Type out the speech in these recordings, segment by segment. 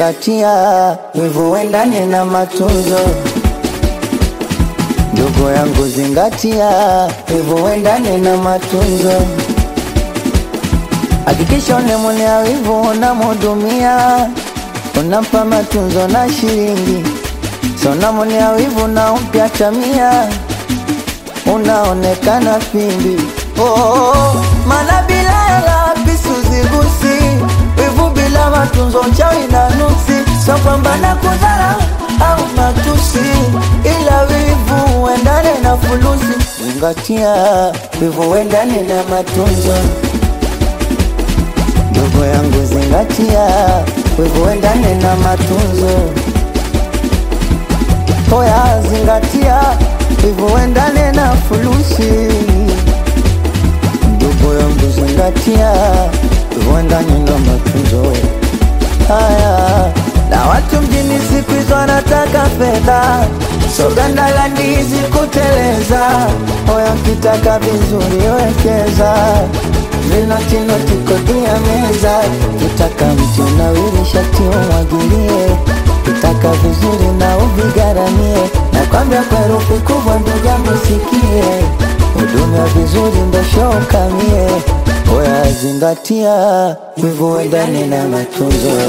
zingatia, wivu uendane na matunzo. Ndugu yangu zingatia, wivu uendane na matunzo. Hakikisha unemwonea wivu unamhudumia, unampa matunzo na shilingi. So unamwonea wivu na umpia tamia, unaonekana pimbi. Mana bila hela pisu zigusi, wivu bila matunzo chawi na nuksi. So pambana kudhara au matusi, ila wivu uendane na fulusi. Zingatia, wivu uendane na matunzo. Ndugu yangu zingatia, wivu uendane na matunzo. Oya zingatia, wivu uendane na fulusi. Ndugu yangu zingatia, wivu uendane na matunzo. Haya, na watu mjini siku hizo wanataka fedha, so ganda la ndizi kuteleza. Oya kitaka vizuri wekeza, vinoti kodi ya meza. Kitaka mti unawiri shati umwagilie, kitaka vizuri na uvigaramie. Na kwambia kwa herufi kubwa nduga musikie, hudumia vizuri ndo show kamie. Oya zingatia, wivu uendane na matunzo.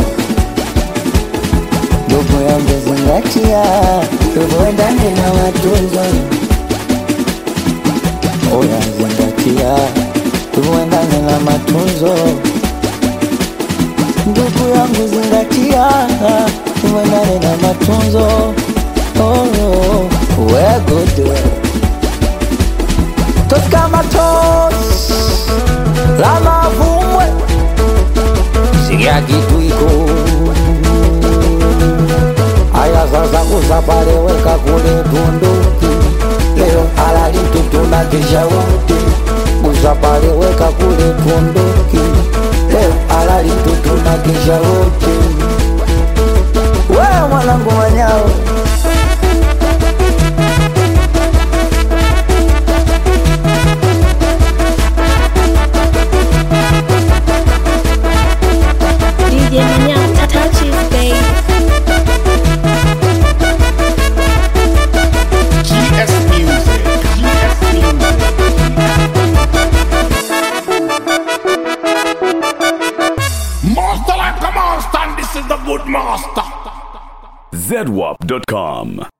Ndugu yangu zingatia, wivu uendane na matunzo. Oya zingatia, wivu uendane na matunzo. Ndugu yangu zingatia, wivu uendane na matunzo. We're good. Toska matos la mavumwe, sigia kitu iko. Aya sasa kusapare weka kule bunduki, leo halali tutuna kisha wote. Kusapare weka kule bunduki, leo halali tutuna kisha wote. Wewe mwanangu manyao, DJ Manyao, touches babe. GS Music. Master like a monster, and this is the good master. ZWAP.com